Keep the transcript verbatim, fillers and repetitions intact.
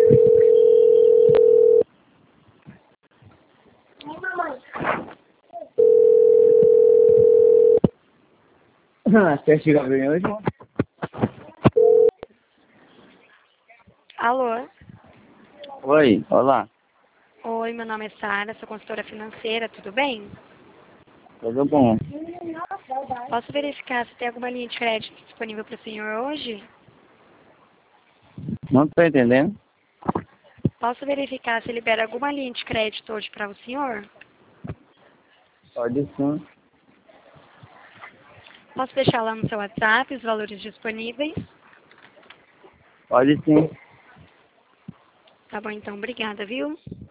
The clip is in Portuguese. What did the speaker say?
Quer chegar bem hoje, mano? Alô? Oi, olá. Oi, meu nome é Sara, sou consultora financeira, tudo bem? Tudo bom? Posso verificar se tem alguma linha de crédito disponível para o senhor hoje? Não tô entendendo. Posso verificar se libera alguma linha de crédito hoje para o senhor? Pode sim. Posso deixar lá no seu WhatsApp os valores disponíveis? Pode sim. Tá bom, então, obrigada, viu?